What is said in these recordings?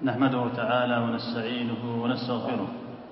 نحمده تعالى ونستعينه ونستغفره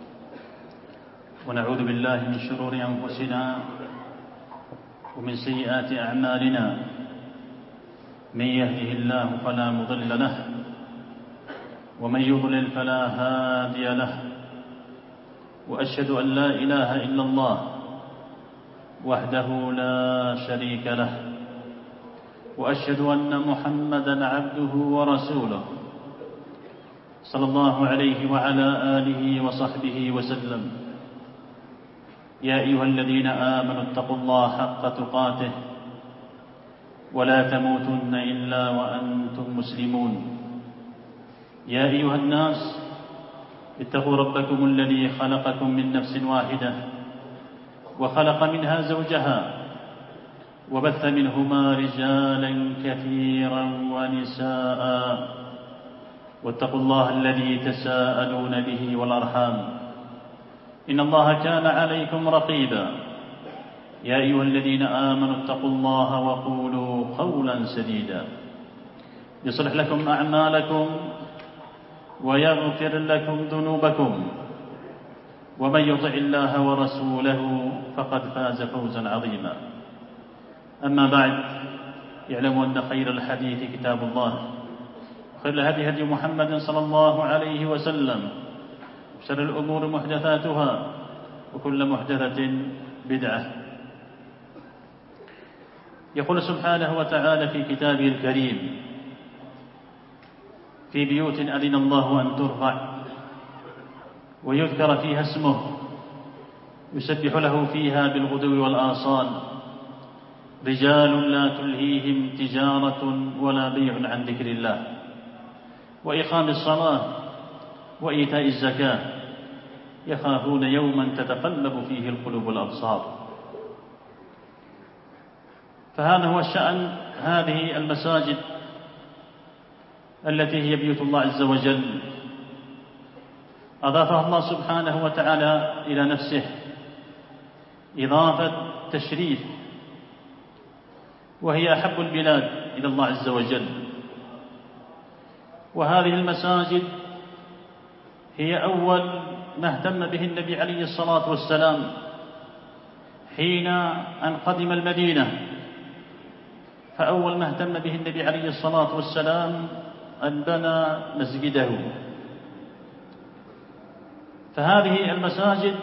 ونعوذ بالله من شرور أنفسنا ومن سيئات أعمالنا. من يهده الله فلا مضل له ومن يضلل فلا هادي له، وأشهد أن لا إله إلا الله وحده لا شريك له، وأشهد أن محمدًا عبده ورسوله صلى الله عليه وعلى آله وصحبه وسلم. يا أيها الذين آمنوا اتقوا الله حق تقاته ولا تموتن إلا وأنتم مسلمون. يا أيها الناس اتقوا ربكم الذي خلقكم من نفس واحدة وخلق منها زوجها وبث منهما رجالا كثيرا ونساء، واتقوا الله الذي تساءلون به والأرحام إن الله كان عليكم رقيبا. يا أيها الذين آمنوا اتقوا الله وقولوا قولا سديدا يصلح لكم أعمالكم ويغفر لكم ذنوبكم، ومن يطع الله ورسوله فقد فاز فوزا عظيما. أما بعد، اعلموا أن خير الحديث كتاب الله، خير الهدي هدي محمد صلى الله عليه وسلم، شر الأمور محدثاتها وكل محدثة بدعة. يقول سبحانه وتعالى في كتابه الكريم: في بيوت أذن الله أن ترفع ويذكر فيها اسمه يسبح له فيها بالغدو والآصال، رجال لا تلهيهم تجارة ولا بيع عن ذكر الله وإقام الصلاة وإيتاء الزكاة، يخافون يوما تتقلب فيه القلوب والأبصار. فهذا هو شأن هذه المساجد التي هي بيوت الله عز وجل، أضافها الله سبحانه وتعالى إلى نفسه إضافة تشريف، وهي أحب البلاد إلى الله عز وجل. وهذه المساجد هي أول ما اهتم به النبي عليه الصلاة والسلام حين أن قدم المدينة، فأول ما اهتم به النبي عليه الصلاة والسلام أن بنى مسجده. فهذه المساجد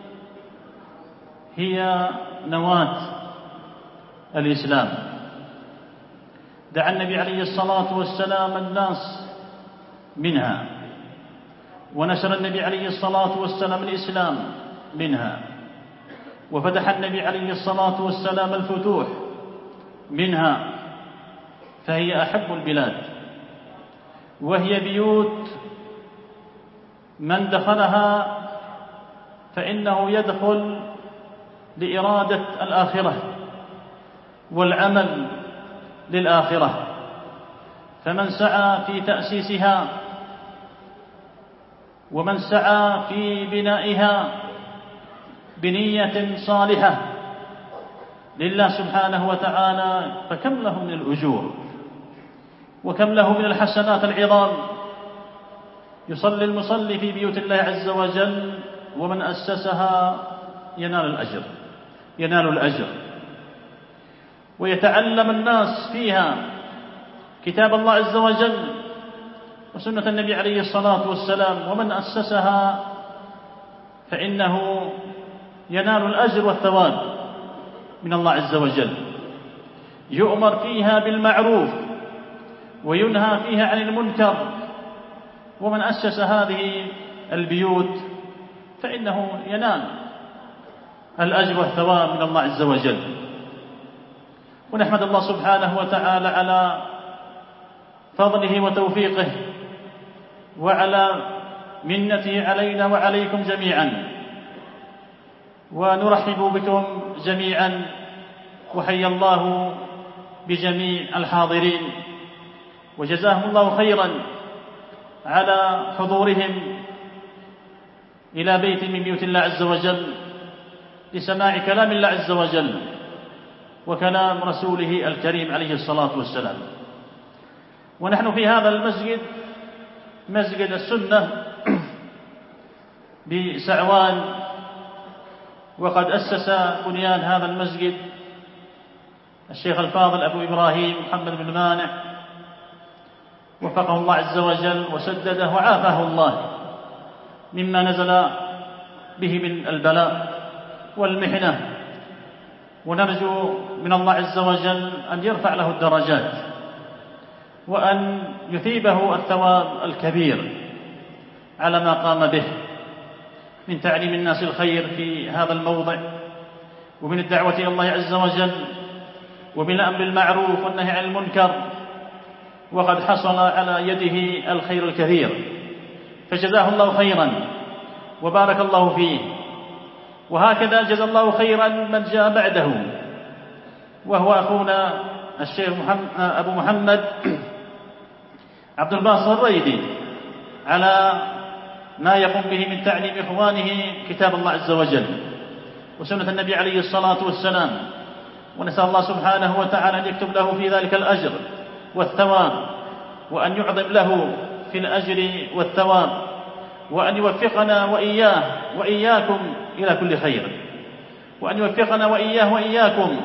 هي نواة الإسلام. دعا النبي عليه الصلاة والسلام الناس منها، ونشر النبي عليه الصلاة والسلام الإسلام منها، وفتح النبي عليه الصلاة والسلام الفتوح منها. فهي أحب البلاد، وهي بيوت من دخلها فإنه يدخل لإرادة الآخرة والعمل للآخرة. فمن سعى في تأسيسها ومن سعى في بنائها بنية صالحة لله سبحانه وتعالى فكم له من الأجور وكم له من الحسنات العظام. يصلي المصلي في بيوت الله عز وجل ومن أسسها ينال الأجر، ويتعلم الناس فيها كتاب الله عز وجل وسنة النبي عليه الصلاة والسلام، ومن أسسها فإنه ينال الأجر والثواب من الله عز وجل. يؤمر فيها بالمعروف وينهى فيها عن المنكر، ومن أسس هذه البيوت فإنه ينال الأجر والثواب من الله عز وجل. ونحمد الله سبحانه وتعالى على فضله وتوفيقه وعلى منته علينا وعليكم جميعا، ونرحب بكم جميعا، وحيا الله بجميع الحاضرين، وجزاهم الله خيرا على حضورهم إلى بيت من بيوت الله عز وجل لسماع كلام الله عز وجل وكلام رسوله الكريم عليه الصلاة والسلام. ونحن في هذا المسجد مسجد السنة بسعوان، وقد أسس بنيان هذا المسجد الشيخ الفاضل أبو إبراهيم محمد بن مانع، وفقه الله عز وجل وسدده وعافاه الله مما نزل به من البلاء والمحنة، ونرجو من الله عز وجل أن يرفع له الدرجات وأن يثيبه الثواب الكبير على ما قام به من تعليم الناس الخير في هذا الموضع، ومن الدعوة إلى الله عز وجل، ومن الأمر بالمعروف والنهي عن المنكر، وقد حصل على يده الخير الكثير، فجزاه الله خيرا وبارك الله فيه. وهكذا جزا الله خيرا من جاء بعده، وهو أخونا الشيخ أبو محمد عبد الباسط الريدي على ما يقوم به من تعليم إخوانه كتاب الله عز وجل وسنة النبي عليه الصلاة والسلام، ونسأل الله سبحانه وتعالى أن يكتب له في ذلك الأجر والثواب، وأن يعظم له في الأجر والثواب، وأن يوفقنا وإياه وإياكم إلى كل خير، وأن يوفقنا وإياه وإياكم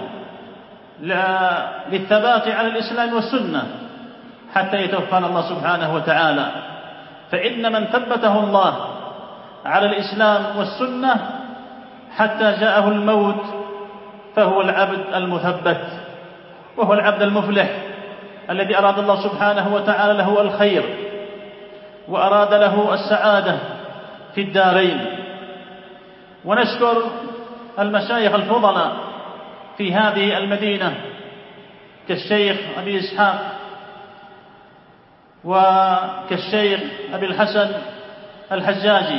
للثبات على الإسلام والسنة حتى يتوفانا الله سبحانه وتعالى. فإن من ثبته الله على الإسلام والسنة حتى جاءه الموت فهو العبد المثبت، وهو العبد المفلح الذي أراد الله سبحانه وتعالى له الخير وأراد له السعادة في الدارين. ونشكر المشايخ الفضلاء في هذه المدينة كالشيخ أبي إسحاق وكالشيخ أبي الحسن الحجاجي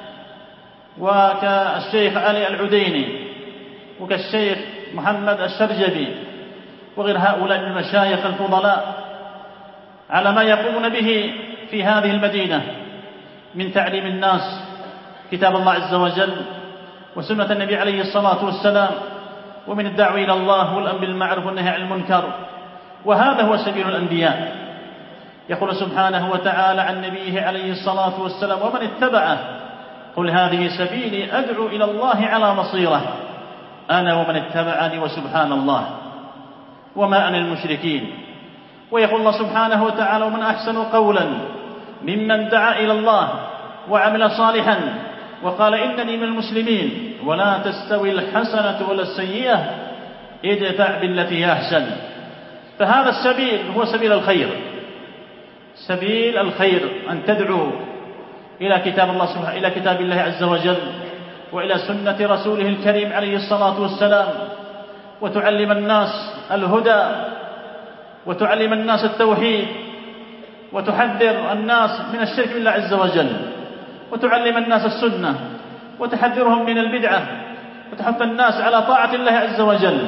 وكالشيخ علي العديني وكالشيخ محمد الشرجبي وغير هؤلاء من المشايخ الفضلاء على ما يقومون به في هذه المدينة من تعليم الناس كتاب الله عز وجل وسنة النبي عليه الصلاة والسلام، ومن الدعوة إلى الله والأمر بالمعروف والنهي عن المنكر. وهذا هو سبيل الأنبياء. يقول سبحانه وتعالى عن نبيه عليه الصلاة والسلام: ومن اتبعه قل هذه سبيلي أدعو إلى الله على بصيرة أنا ومن اتبعني وسبحان الله وما أنا المشركين. ويقول الله سبحانه وتعالى: ومن أحسن قولا ممن دعا إلى الله وعمل صالحا وقال إنني من المسلمين ولا تستوي الحسنة ولا السيئة ادفع بالتي هي أحسن. فهذا السبيل هو سبيل الخير، سبيل الخير أن تدعو إلى كتاب الله سبحانه، إلى كتاب الله عز وجل وإلى سنة رسوله الكريم عليه الصلاة والسلام، وتعلم الناس الهدى وتعلم الناس التوحيد وتحذر الناس من الشرك بالله عز وجل، وتعلم الناس السنة وتحذرهم من البدعة، وتحث الناس على طاعة الله عز وجل،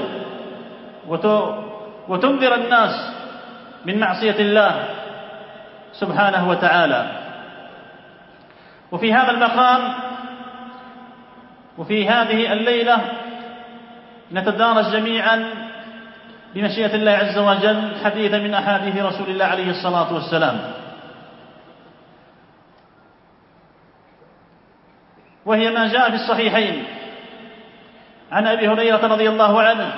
وتنذر الناس من معصية الله سبحانه وتعالى. وفي هذا المقام وفي هذه الليلة نتدارس جميعا بمشيئة الله عز وجل حديثا من أحاديث رسول الله عليه الصلاة والسلام، وهي ما جاء في الصحيحين عن أبي هريرة رضي الله عنه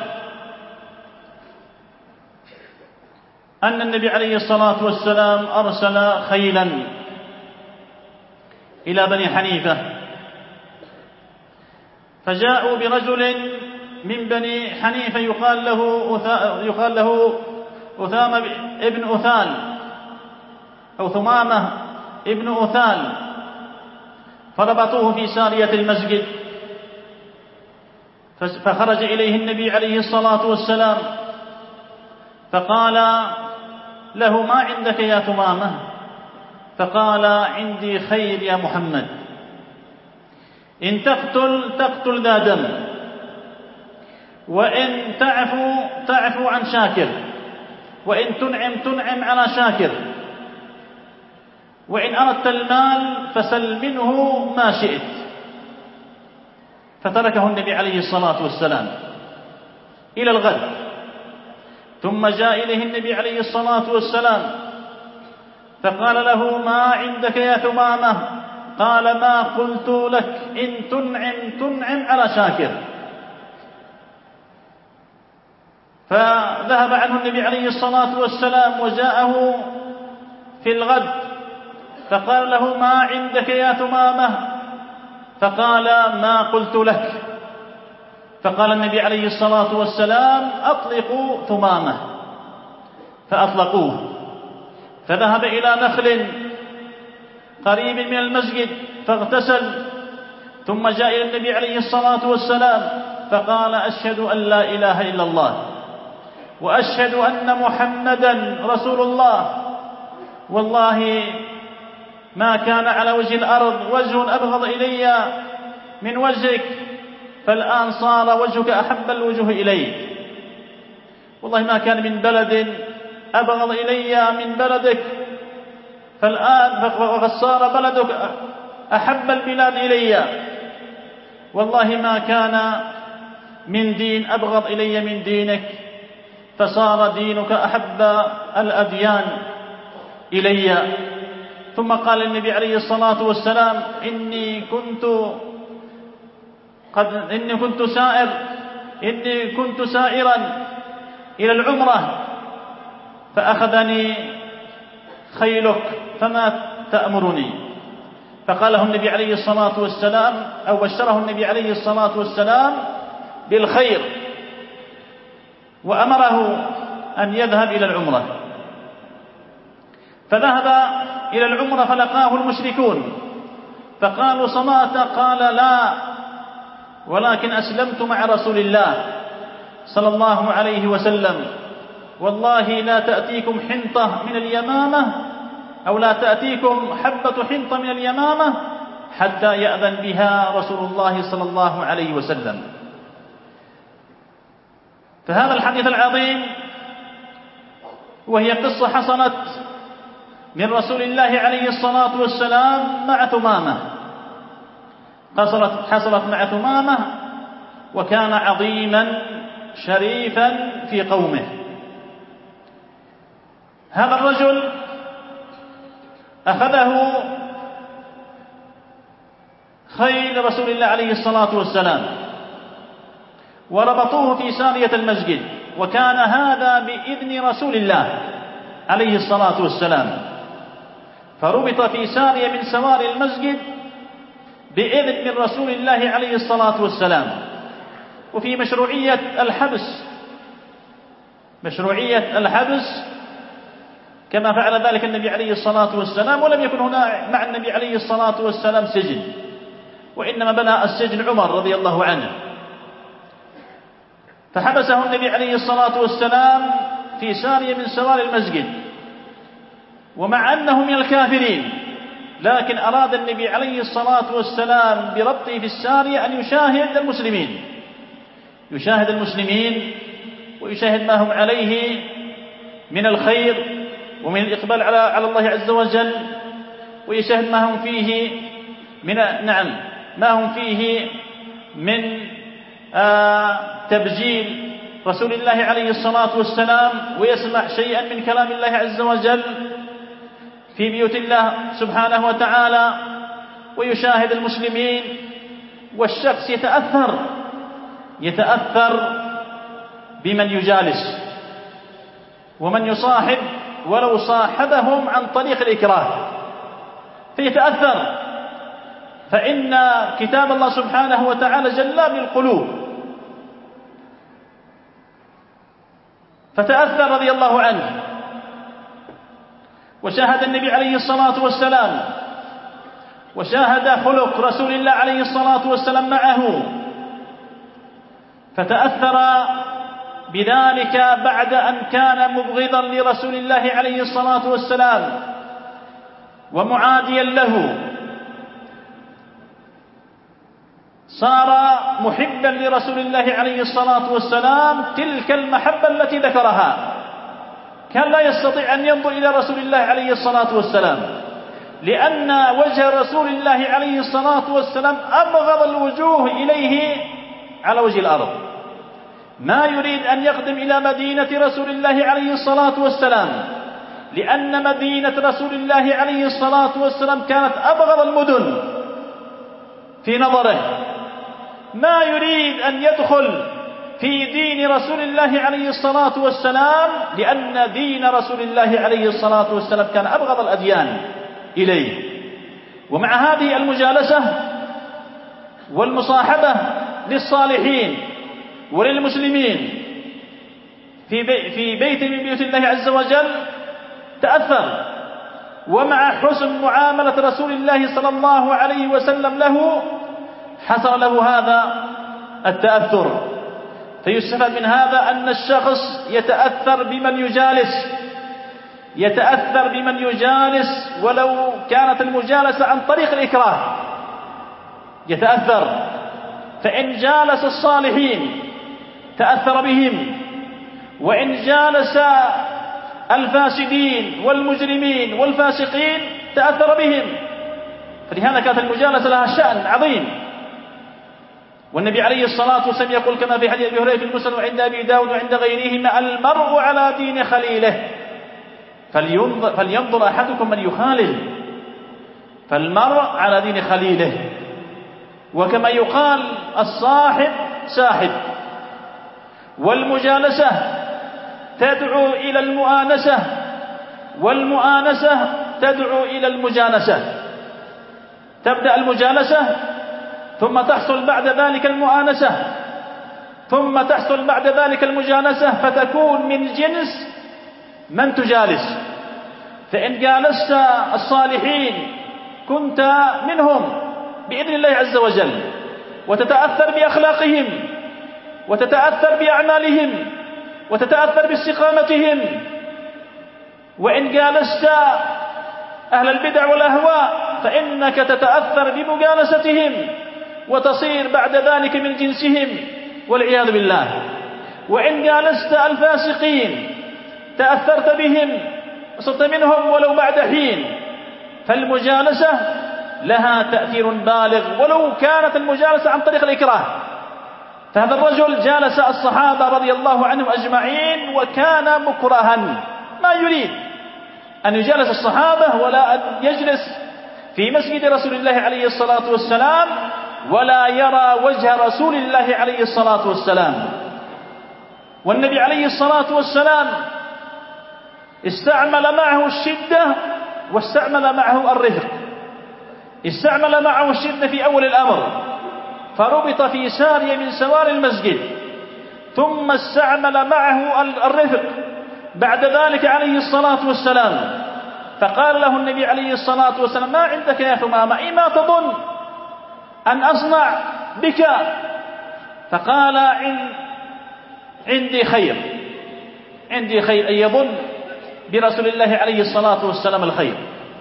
أن النبي عليه الصلاة والسلام أرسل خيلا إلى بني حنيفة، فجاءوا برجل من بني حنيفة يقال له أثامة ابن أثال أو ثمامة ابن أثال، فربطوه في سارية المسجد، فخرج إليه النبي عليه الصلاة والسلام فقال له: ما عندك يا ثمامة؟ فقال: عندي خير يا محمد، إن تقتل ذا دم، وإن تعفو عن شاكر، وإن تنعم على شاكر، وإن أردت المال فسل منه ما شئت. فتركه النبي عليه الصلاة والسلام إلى الغد، ثم جاء إليه النبي عليه الصلاة والسلام فقال له: ما عندك يا ثمامة؟ قال: ما قلت لك إن تنعم على شاكر. فذهب عنه النبي عليه الصلاة والسلام وجاءه في الغد فقال له: ما عندك يا ثمامة؟ فقال: ما قلت لك. فقال النبي عليه الصلاة والسلام: أطلقوا ثمامة. فأطلقوه، فذهب إلى نخل قريب من المسجد فاغتسل، ثم جاء إلى النبي عليه الصلاة والسلام فقال: أشهد أن لا إله إلا الله وأشهد أن محمدا رسول الله، والله ما كان على وجه الأرض وجه أبغض إلي من وجهك، فالآن صار وجهك أحب الوجوه إلي، والله ما كان من بلد أبغض إلي من بلدك، فالآن وقد صار بلدك أحب البلاد إلي، والله ما كان من دين أبغض إلي من دينك، فصار دينك أحب الأديان إلي. ثم قال النبي عليه الصلاة والسلام: إني كنت سائرا إلى العمرة فأخذني خيلك فما تأمرني؟ فقال له النبي عليه الصلاة والسلام، أو بشره النبي عليه الصلاة والسلام بالخير، وأمره أن يذهب إلى العمرة. فذهب إلى العمرة فلقاه المشركون فقالوا: صمات؟ قال: لا، ولكن أسلمت مع رسول الله صلى الله عليه وسلم، والله لا تأتيكم حنطة من اليمامة، أو لا تأتيكم حبة حنطة من اليمامة حتى يأذن بها رسول الله صلى الله عليه وسلم. فهذا الحديث العظيم وهي قصة حصلت من رسول الله عليه الصلاة والسلام مع ثمامة، حصلت مع ثمامة، وكان عظيما شريفا في قومه. هذا الرجل أخذه خيل رسول الله عليه الصلاة والسلام وربطوه في سارية المسجد، وكان هذا بإذن رسول الله عليه الصلاة والسلام، فربط في سارية من سواري المسجد بإذن من رسول الله عليه الصلاة والسلام. وفي مشروعية الحبس كما فعل ذلك النبي عليه الصلاة والسلام، ولم يكن هنا مع النبي عليه الصلاة والسلام سجن، وإنما بنى السجن عمر رضي الله عنه، فحبسه النبي عليه الصلاة والسلام في سارية من سواري المسجد، ومع أنه من الكافرين، لكن أراد النبي عليه الصلاة والسلام بربطه في السارية أن يشاهد المسلمين ويشاهد ما هم عليه من الخير ومن الإقبال على الله عز وجل، ويشاهد ما هم فيه من تبجيل رسول الله عليه الصلاة والسلام، ويسمع شيئا من كلام الله عز وجل في بيوت الله سبحانه وتعالى، ويشاهد المسلمين، والشخص يتأثر بمن يجالس ومن يصاحب، ولو صاحبهم عن طريق الإكراه فيتأثر، فإن كتاب الله سبحانه وتعالى جلاب القلوب. فتأثر رضي الله عنه، وشاهد النبي عليه الصلاة والسلام، وشاهد خلق رسول الله عليه الصلاة والسلام معه، فتأثر بذلك بعد أن كان مبغضا لرسول الله عليه الصلاة والسلام ومعاديا له، صار محبا لرسول الله عليه الصلاة والسلام تلك المحبة التي ذكرها. كان لا يستطيع أن ينظر إلى رسول الله عليه الصلاة والسلام، لأن وجه رسول الله عليه الصلاة والسلام أبغض الوجوه إليه على وجه الأرض. ما يريد أن يقدم إلى مدينة رسول الله عليه الصلاة والسلام لأن مدينة رسول الله عليه الصلاة والسلام كانت أبغض المدن في نظره، ما يريد أن يدخل في دين رسول الله عليه الصلاة والسلام، لأن دين رسول الله عليه الصلاة والسلام كان أبغض الأديان إليه. ومع هذه المجالسة والمصاحبة للصالحين وللمسلمين في بيت من بيوت الله عز وجل تأثر، ومع حسن معاملة رسول الله صلى الله عليه وسلم له حصل له هذا التأثر. فيستفاد من هذا أن الشخص يتأثر بمن يجالس ولو كانت المجالسة عن طريق الإكراه يتأثر. فإن جالس الصالحين تأثر بهم، وإن جالس الفاسدين والمجرمين والفاسقين تأثر بهم. فلهذا كانت المجالسة لها شأن عظيم. والنبي عليه الصلاة والسلام يقول كما في حديث أبي هريرة في المسند وعند أبي داود وعند غيرهما: المرء على دين خليله فلينظر أحدكم من يخالل. فالمرء على دين خليله. وكما يقال الصاحب ساحب. والمجالسة تدعو إلى المؤانسة، والمؤانسة تدعو إلى المجانسة. تبدأ المجالسة ثم تحصل بعد ذلك المؤانسة، ثم تحصل بعد ذلك المجانسة، فتكون من جنس من تجالس. فإن جالست الصالحين كنت منهم بإذن الله عز وجل، وتتأثر بأخلاقهم، وتتأثر بأعمالهم، وتتأثر باستقامتهم. وإن جالست أهل البدع والأهواء فإنك تتأثر بمجالستهم وتصير بعد ذلك من جنسهم والعياذ بالله. وإن جالست الفاسقين تأثرت بهم وصرت منهم ولو بعد حين. فالمجالسة لها تأثير بالغ ولو كانت المجالسة عن طريق الإكراه. فهذا الرجل جالس الصحابة رضي الله عنهم أجمعين وكان مكرها، ما يريد أن يجالس الصحابة ولا أن يجلس في مسجد رسول الله عليه الصلاة والسلام ولا يرى وجه رسول الله عليه الصلاة والسلام. والنبي عليه الصلاة والسلام استعمل معه الشدة واستعمل معه الرفق. استعمل معه الشدة في أول الأمر فربط في سارية من سوار المسجد، ثم استعمل معه الرفق بعد ذلك عليه الصلاة والسلام. فقال له النبي عليه الصلاة والسلام: ما عندك يا ثمامة؟ ما تظن أن أصنع بك؟ فقال: عندي خير، عندي خير، أن يظن برسول الله عليه الصلاة والسلام الخير.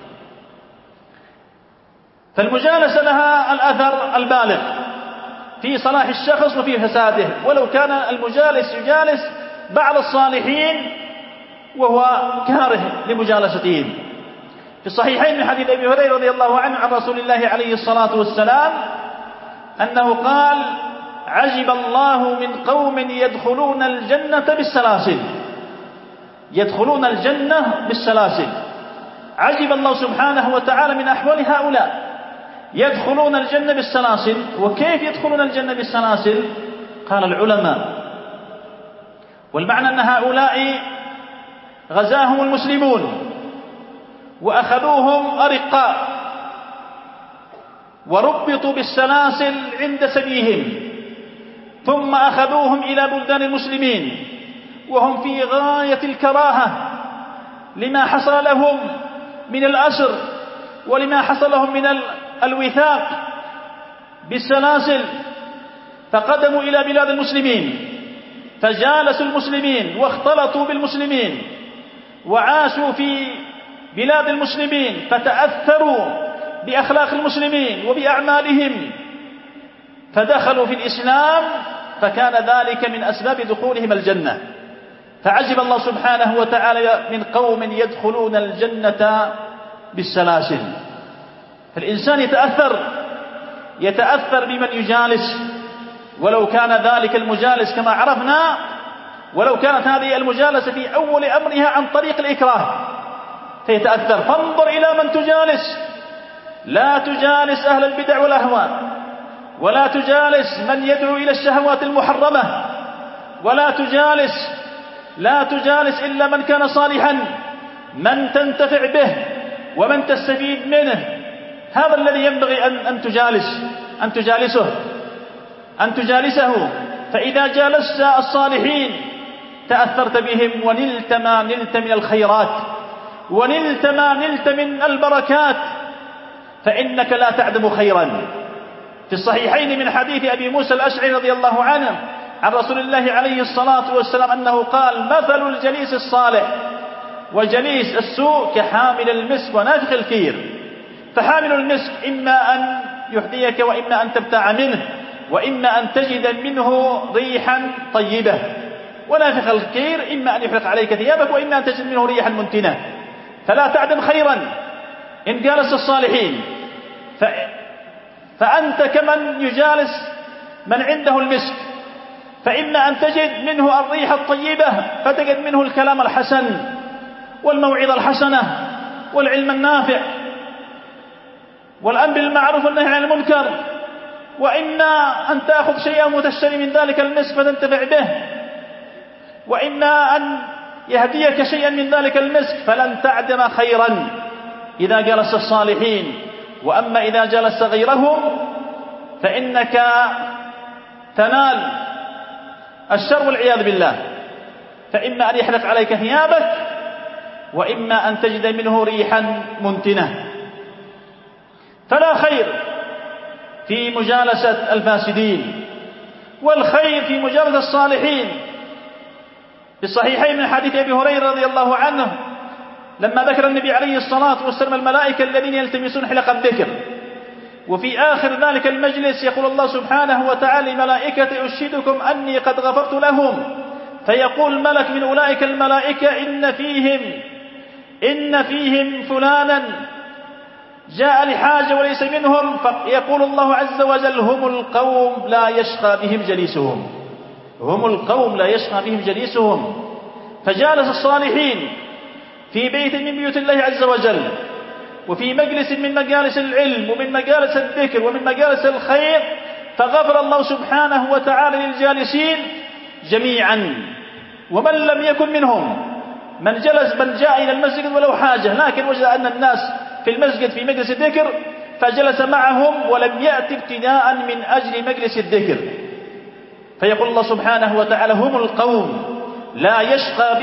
فالمجالسة لها الأثر البالغ في صلاح الشخص وفي فساده، ولو كان المجالس يجالس بعض الصالحين وهو كاره لمجالستهم. في الصحيحين من حديث أبي هريرة رضي الله عنه عن رسول الله عليه الصلاة والسلام أنه قال: عجب الله من قوم يدخلون الجنة بالسلاسل. يدخلون الجنة بالسلاسل. عجب الله سبحانه وتعالى من أحوال هؤلاء يدخلون الجنة بالسلاسل. وكيف يدخلون الجنة بالسلاسل؟ قال العلماء: والمعنى أن هؤلاء غزاهم المسلمون وأخذوهم أرقاء وربطوا بالسلاسل عند سبيهم، ثم أخذوهم إلى بلدان المسلمين وهم في غاية الكراهة لما حصل لهم من الأسر ولما حصل لهم من الوثاق بالسلاسل. فقدموا إلى بلاد المسلمين فجالسوا المسلمين واختلطوا بالمسلمين وعاشوا في بلاد المسلمين، فتأثروا بأخلاق المسلمين وبأعمالهم فدخلوا في الإسلام، فكان ذلك من أسباب دخولهم الجنة. فعجب الله سبحانه وتعالى من قوم يدخلون الجنة بالسلاسل. فالإنسان يتأثر بمن يجالس، ولو كان ذلك المجالس كما عرفنا، ولو كانت هذه المجالسة في أول أمرها عن طريق الإكراه، فيتأثر. فانظر إلى من تجالس، لا تجالس أهل البدع والأهواء، ولا تجالس من يدعو إلى الشهوات المحرمة، لا تجالس إلا من كان صالحا، من تنتفع به ومن تستفيد منه. هذا الذي ينبغي أن تجالسه. فإذا جالست الصالحين تأثرت بهم ونلت ما نلت من الخيرات، ونلت ما نلت من البركات، فإنك لا تعدم خيرا. في الصحيحين من حديث أبي موسى الأشعري رضي الله عنه عن رسول الله عليه الصلاة والسلام أنه قال: مثل الجليس الصالح وجليس السوء كحامل المسك ونافخ الكير. فحامل المسك إما أن يحذيك وإما أن تبتاع منه، وإما أن تجد منه ريحا طيبة. ونافخ الكير إما أن يحرق عليك ثيابك وإما أن تجد منه ريحا منتنة. فلا تعدم خيرا إن جالس الصالحين، فأنت كمن يجالس من عنده المسك، فإما أن تجد منه الريح الطيبة فتجد منه الكلام الحسن والموعظة الحسنة والعلم النافع والأمر بالمعروف والنهي عن المنكر، وإما أن تأخذ شيئا وتشتري من ذلك المسك فتنتفع به، وإما أن يهديك شيئا من ذلك المسك، فلن تعدم خيرا إذا جلس الصالحين. وأما إذا جلس غيرهم فإنك تنال الشر والعياذ بالله، فإما أن يحرق عليك ثيابك وإما أن تجد منه ريحا منتنة. فلا خير في مجالسة الفاسدين، والخير في مجالسة الصالحين. في الصحيحين من حديث أبي هريرة رضي الله عنه لما ذكر النبي عليه الصلاة والسلام الملائكة الذين يلتمسون حلق الذكر، وفي آخر ذلك المجلس يقول الله سبحانه وتعالى: ملائكة أشهدكم أني قد غفرت لهم. فيقول ملك من أولئك الملائكة: إن فيهم فلانا جاء لحاجة وليس منهم. فيقول الله عز وجل: هم القوم لا يشقى بهم جليسهم. فجالس الصالحين في بيت من بيوت الله عز وجل، وفي مجلس من مجالس العلم ومن مجالس الذكر ومن مجالس الخير، فغفر الله سبحانه وتعالى للجالسين جميعا. ومن لم يكن منهم من جاء إلى المسجد ولو حاجة، لكن وجد أن الناس في المسجد في مجلس الذكر فجلس معهم ولم يأتي ابتداء من أجل مجلس الذكر. فيقول الله سبحانه وتعالى: هم القوم لا يشقى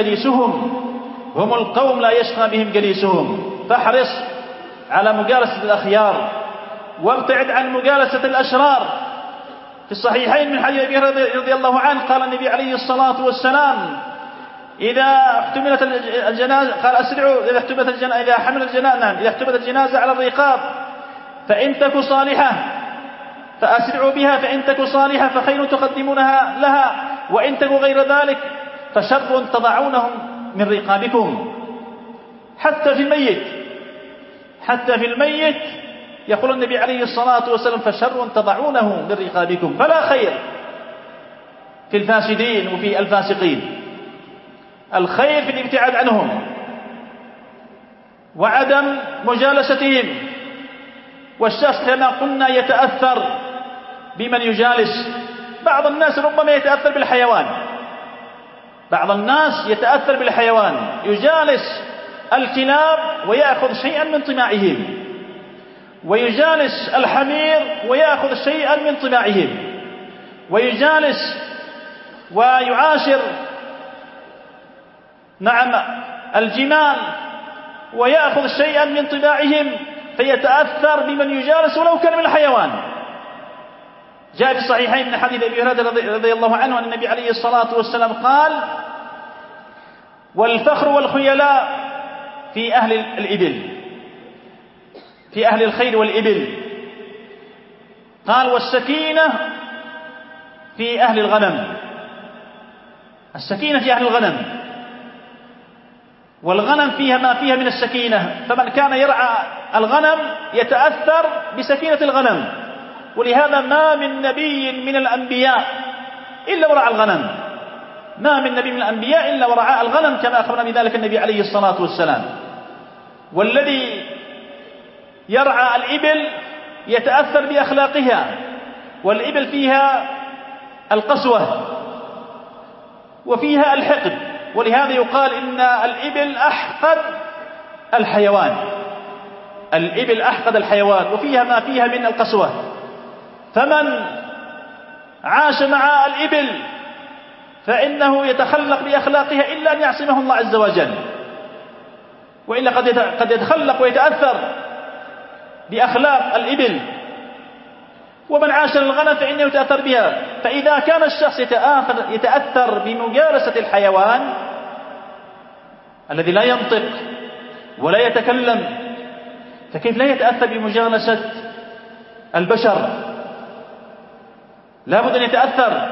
بهم جليسهم. فاحرص على مجالسة الأخيار وابتعد عن مجالسة الأشرار. في الصحيحين من حديث أبي هريرة رضي الله عنه قال النبي عليه الصلاة والسلام: إذا احتملت الجنازة قال أسرعوا إذا احتملت الجنازة على الرقاب فإن تك صالحة فأسرعوا بها، فإن تك صالحة فخير تقدمونها لها، وإن تك غير ذلك فشر تضعونهم من رقابكم. حتى في الميت يقول النبي عليه الصلاة والسلام: فشر تضعونه من رقابكم. فلا خير في الفاسدين وفي الفاسقين، الخير في الابتعاد عنهم وعدم مجالستهم. والشخص كما قلنا يتأثر بمن يجالس. بعض الناس ربما يتأثر بالحيوان، يجالس الكلاب ويأخذ شيئا من طباعهم، ويجالس الحمير ويأخذ شيئا من طباعهم، ويجالس ويعاشر الجمال ويأخذ شيئا من طباعهم، فيتأثر بمن يجالس ولو كان من الحيوان. جاء في الصحيحين من حديث أبي هريرة رضي الله عنه أن النبي عليه الصلاة والسلام قال: والفخر والخيلاء في أهل الخير والإبل. قال: والسكينة في أهل الغنم. السكينة في أهل الغنم، والغنم فيها ما فيها من السكينة، فمن كان يرعى الغنم يتأثر بسكينة الغنم. ولهذا ما من نبي من الأنبياء إلا ورعى الغنم، كما أخبرنا بذلك النبي عليه الصلاة والسلام. والذي يرعى الإبل يتأثر بأخلاقها، والإبل فيها القسوة وفيها الحقد، ولهذا يقال إن الإبل أحقد الحيوان، الإبل أحقد الحيوان وفيها ما فيها من القسوة. فمن عاش مع الإبل فإنه يتخلق بأخلاقها إلا أن يعصمه الله عز وجل، وإلا قد يتخلق ويتأثر بأخلاق الإبل. ومن عاش للغنم فإنه يتأثر بها. فإذا كان الشخص يتأثر بمجالسة الحيوان الذي لا ينطق ولا يتكلم، فكيف لا يتأثر بمجالسة البشر؟ لا بد أن يتأثر.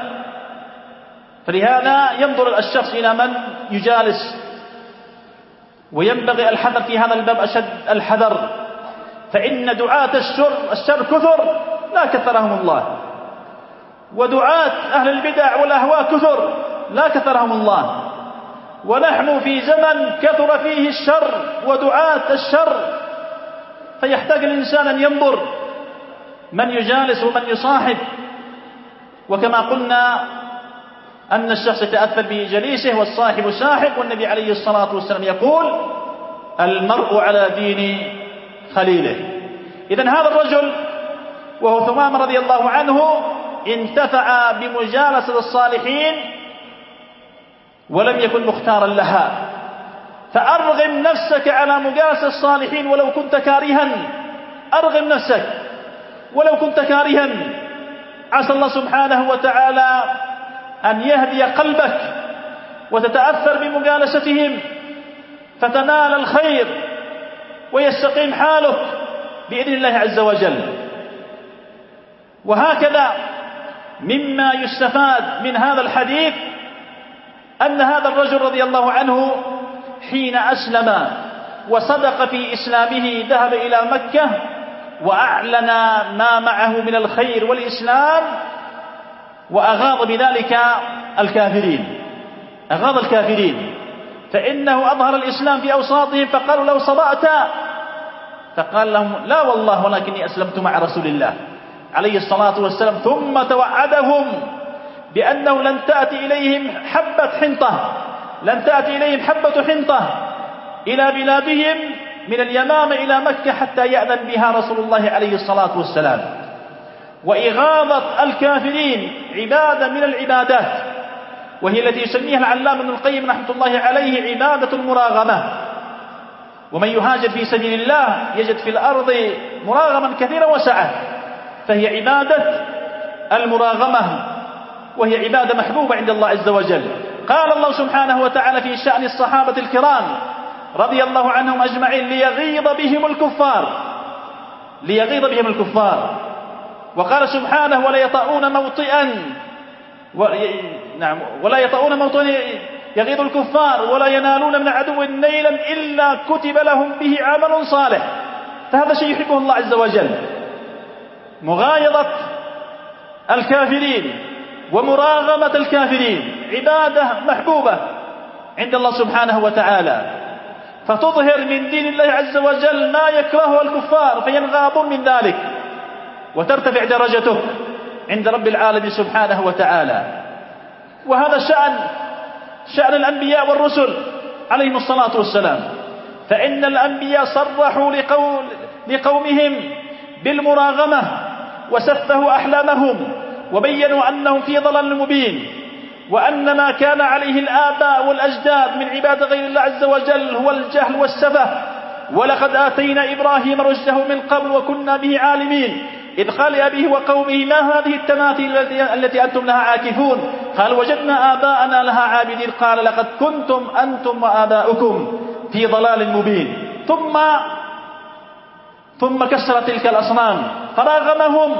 فلهذا ينظر الشخص إلى من يجالس، وينبغي الحذر في هذا الباب أشد الحذر، فإن دعاة الشر كثر لا كثرهم الله، ودعاة أهل البدع والأهواء كثر لا كثرهم الله. ونحن في زمن كثر فيه الشر ودعاة الشر، فيحتاج الإنسان أن ينظر من يجالس ومن يصاحب. وكما قلنا أن الشخص يتأثر بجليسه والصاحب ساحب، والنبي عليه الصلاة والسلام يقول المرء على دين خليله. إذن هذا الرجل وهو ثمامة رضي الله عنه انتفع بمجالسة الصالحين ولم يكن مختارا لها. فأرغم نفسك على مجالسة الصالحين ولو كنت كارها، أرغم نفسك ولو كنت كارها. عسى الله سبحانه وتعالى أن يهدي قلبك وتتأثر بمجالستهم فتنال الخير ويستقيم حالك بإذن الله عز وجل. وهكذا مما يستفاد من هذا الحديث أن هذا الرجل رضي الله عنه حين أسلم وصدق في إسلامه ذهب إلى مكة وأعلن ما معه من الخير والإسلام، وأغاض بذلك الكافرين، أغاض الكافرين، فإنه أظهر الإسلام في أوساطهم فقالوا لو صدقت، فقال لهم لا والله ولكني أسلمت مع رسول الله عليه الصلاة والسلام. ثم توعدهم بأنه لن تأتي إليهم حبة حنطة، لن تأتي إليهم حبة حنطة إلى بلادهم من اليمامة إلى مكة حتى يأذن بها رسول الله عليه الصلاة والسلام. وإغاظة الكافرين عبادة من العبادات، وهي التي يسميها العلامة ابن القيم رحمة الله عليه عبادة المراغمة. ومن يهاجر في سبيل الله يجد في الأرض مراغما كثيرا وسعة، فهي عبادة المراغمة، وهي عبادة محبوبة عند الله عز وجل. قال الله سبحانه وتعالى في شأن الصحابة الكرام رضي الله عنهم أجمعين ليغيظ بهم الكفار، ليغيظ بهم الكفار. وقال سبحانه ولا يطؤون موطئا ولا يطؤون موطئا يغيظ الكفار ولا ينالون من عدو نيلا إلا كتب لهم به عمل صالح. فهذا شيء يحبه الله عز وجل، مغايظة الكافرين ومراغمة الكافرين عبادة محبوبة عند الله سبحانه وتعالى، فتظهر من دين الله عز وجل ما يكرهه الكفار فينغابون من ذلك، وترتفع درجتك عند رب العالمين سبحانه وتعالى. وهذا شأن الأنبياء والرسل عليهم الصلاة والسلام، فإن الأنبياء صرحوا لقومهم بالمراغمة وسفهوا أحلامهم وبينوا أنهم في ضلال مبين، وأن ما كان عليه الآباء والأجداد من عبادة غير الله عز وجل هو الجهل والسفه. ولقد آتينا إبراهيم رشده من قبل وكنا به عالمين إذ قال لأبيه وقومه ما هذه التماثيل التي أنتم لها عاكفون؟ قال وجدنا آباءنا لها عابدين قال لقد كنتم أنتم وآباؤكم في ضلال مبين. ثم كسر تلك الأصنام فراغمهم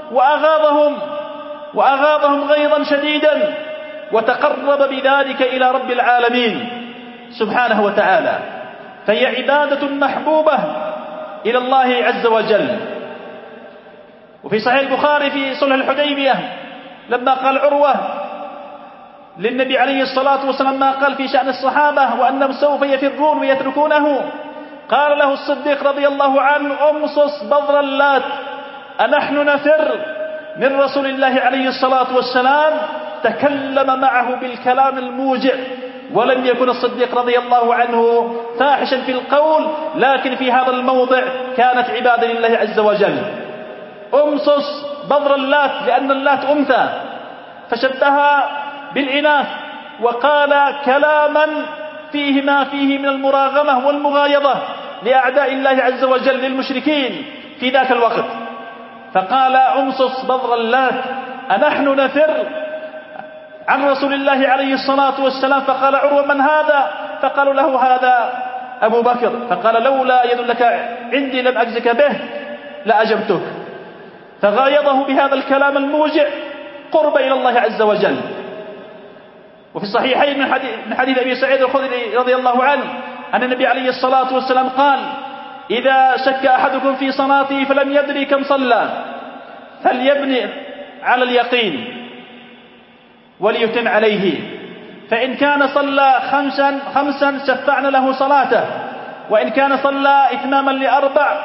وأغاظهم غيظا شديدا، وتقرب بذلك إلى رب العالمين سبحانه وتعالى. فهي عبادة محبوبة إلى الله عز وجل. وفي صحيح البخاري في صلح الحديبية لما قال عروة للنبي عليه الصلاة والسلام ما قال في شأن الصحابة وأنهم سوف يفرون ويتركونه، قال له الصديق رضي الله عنه: امصص بذر اللات، أنحن نفر من رسول الله عليه الصلاة والسلام؟ تكلم معه بالكلام الموجع، ولم يكن الصديق رضي الله عنه فاحشا في القول، لكن في هذا الموضع كانت عبادة لله عز وجل. امصص بذر اللات، لأن اللات أنثى، فشبهها بالإناث، وقال كلاما فيه ما فيه من المراغمة والمغايظة لأعداء الله عز وجل للمشركين في ذاك الوقت. فقال: امصص بذر اللات، أنحن نفر عن رسول الله عليه الصلاة والسلام. فقال عروة: من هذا؟ فقالوا له: هذا أبو بكر. فقال: لولا يدلك عندي لم أجزك به لأجبتك. فغايظه بهذا الكلام الموجع قرب إلى الله عز وجل. وفي الصحيحين من حديث أبي سعيد الخدري رضي الله عنه أن النبي عليه الصلاة والسلام قال: إذا شك أحدكم في صلاته فلم يدري كم صلى فليبني على اليقين وليتم عليه، فإن كان صلى خمسا شفعنا له صلاته، وإن كان صلى إتماما لأربع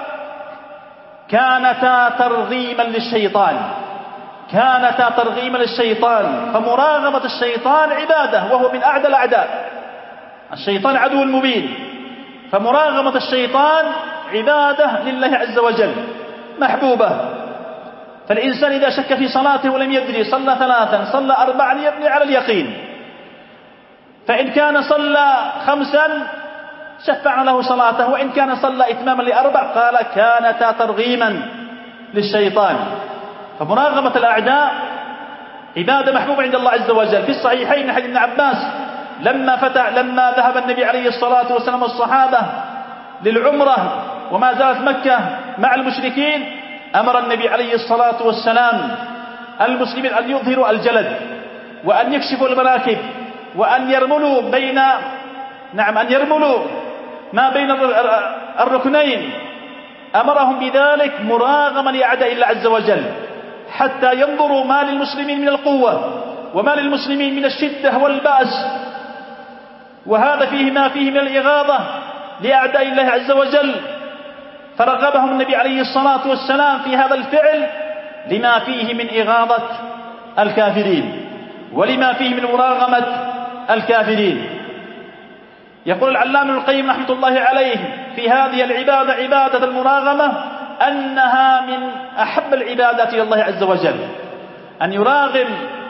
كانتا ترغيما للشيطان. كانتا ترغيما للشيطان. فمراغمة الشيطان عبادة، وهو من أعدى الأعداء. الشيطان عدو مبين، فمراغمة الشيطان عبادة لله عز وجل محبوبة. فالإنسان إذا شك في صلاته ولم يدري صلى 3 صلى 4 يبني على اليقين، فإن كان صلى 5 شفعنا له صلاته، وإن كان صلى إتماما ل4 قال كانتا ترغيما للشيطان. فمراغمة الأعداء عبادة محبوبة عند الله عز وجل. في الصحيحين حديث ابن عباس لما ذهب النبي عليه الصلاة والسلام والصحابة للعمرة وما زالت مكة مع المشركين، أمر النبي عليه الصلاة والسلام المسلمين أن يظهروا الجلد، وأن يكشفوا المراكب، وأن يرملوا ما بين الركنين. أمرهم بذلك مراغما لأعداء الله عز وجل، حتى ينظروا ما للمسلمين من القوة وما للمسلمين من الشدة والبأس، وهذا فيه ما فيه من الإغاظة لأعداء الله عز وجل. فرغبهم النبي عليه الصلاة والسلام في هذا الفعل لما فيه من إغاظة الكافرين ولما فيه من مراغمة الكافرين. يقول العلامة ابن القيم رحمة الله عليه في هذه العبادة، عبادة المراغمة، أنها من أحب العبادات إلى الله عز وجل، أن يراغم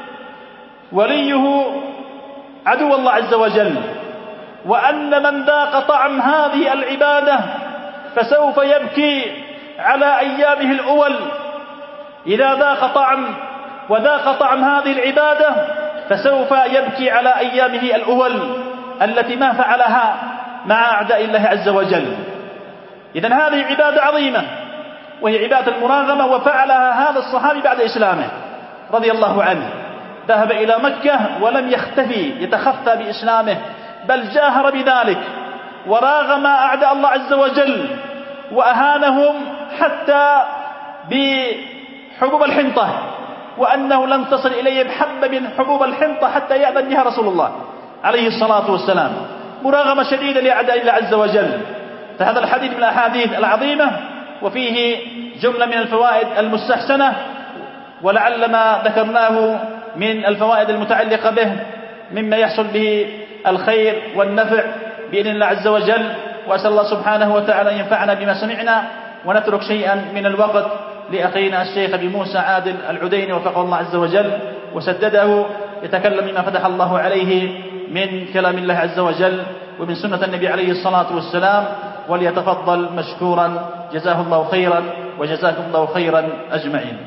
وليه عدو الله عز وجل. وأن من ذاق طعم هذه العبادة فسوف يبكي على أيامه الأول. إذا وذاق طعم هذه العبادة فسوف يبكي على أيامه الأول التي ما فعلها مع أعداء الله عز وجل. إذن هذه عبادة عظيمة، وهي عبادة المراغمة، وفعلها هذا الصحابي بعد إسلامه رضي الله عنه. ذهب إلى مكة ولم يختفي يتخفى بإسلامه، بل جاهر بذلك وراغم أعداء الله عز وجل وأهانهم حتى بحبوب الحنطة، وأنه لم تصل إليه حبة من حبوب الحنطة حتى يأذن بها رسول الله عليه الصلاة والسلام. مراغمة شديدة لأعداء الله عز وجل. فهذا الحديث من الأحاديث العظيمة، وفيه جملة من الفوائد المستحسنة، ولعل ما ذكرناه من الفوائد المتعلقة به مما يحصل به الخير والنفع بإذن الله عز وجل. وأسأل الله سبحانه وتعالى أن ينفعنا بما سمعنا، ونترك شيئا من الوقت لأخينا الشيخ أبي موسى عادل العديني وفقه الله عز وجل وسدده، يتكلم بما فتح الله عليه من كلام الله عز وجل ومن سنة النبي عليه الصلاة والسلام، وليتفضل مشكورا. جزاه الله خيرا وجزاكم الله خيرا أجمعين.